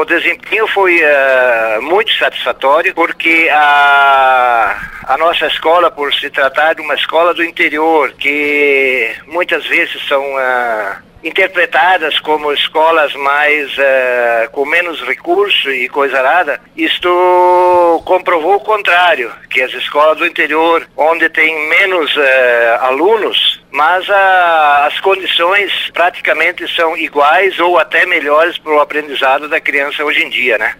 desempenho foi muito satisfatório, porque a nossa escola, por se tratar de uma escola do interior, que muitas vezes são interpretadas como escolas mais com menos recurso e coisa nada, isto comprovou o contrário, que as escolas do interior, onde tem menos alunos, mas as condições praticamente são iguais ou até melhores para o aprendizado da criança hoje em dia, né?